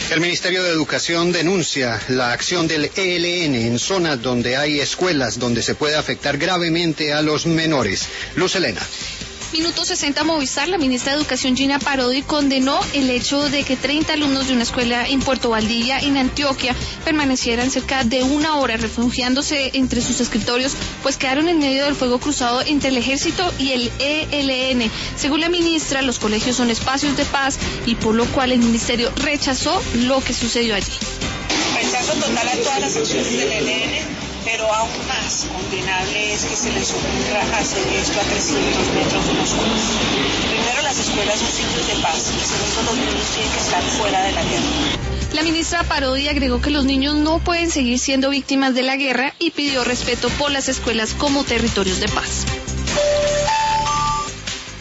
El Ministerio de Educación denuncia la acción del ELN en zonas donde hay escuelas donde se puede afectar gravemente a los menores. Luz Helena. Minuto 60 Movistar, la ministra de Educación Gina Parodi condenó el hecho de que 30 alumnos de una escuela en Puerto Valdivia, en Antioquia, permanecieran cerca de una hora refugiándose entre sus escritorios, pues quedaron en medio del fuego cruzado entre el ejército y el ELN. Según la ministra, los colegios son espacios de paz y por lo cual el ministerio rechazó lo que sucedió allí. Rechazo total a todas las acciones del ELN, pero aún más condenable es que se les ocurra hacer esto a 300 metros de nosotros. Primero, las escuelas son sitios de paz, y segundo, los niños tienen que estar fuera de la guerra. La ministra Parodi agregó que los niños no pueden seguir siendo víctimas de la guerra y pidió respeto por las escuelas como territorios de paz.